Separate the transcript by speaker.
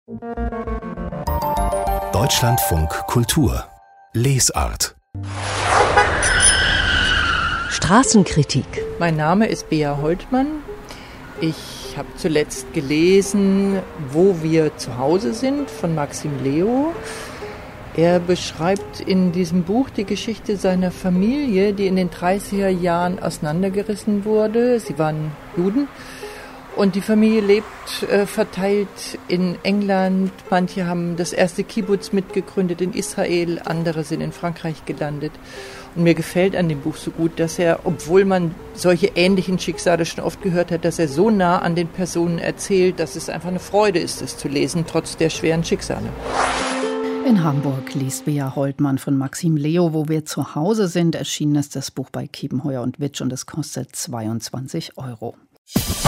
Speaker 1: Deutschlandfunk Kultur Lesart.
Speaker 2: Straßenkritik.
Speaker 3: Mein Name ist Bea Holtmann. Ich habe zuletzt gelesen Wo wir zu Hause sind von Maxim Leo. Er beschreibt in diesem Buch die Geschichte seiner Familie, die in den 30er Jahren auseinandergerissen wurde. Sie waren Juden und die Familie lebt verteilt in England. Manche haben das erste Kibbutz mitgegründet in Israel, andere sind in Frankreich gelandet. Und mir gefällt an dem Buch so gut, dass er, obwohl man solche ähnlichen Schicksale schon oft gehört hat, dass er so nah an den Personen erzählt, dass es einfach eine Freude ist, es zu lesen, trotz der schweren Schicksale.
Speaker 4: In Hamburg liest Bea Holtmann von Maxim Leo, Wo wir zu Hause sind. Erschienen ist das Buch bei Kiepenheuer und Witsch und es kostet 22 €.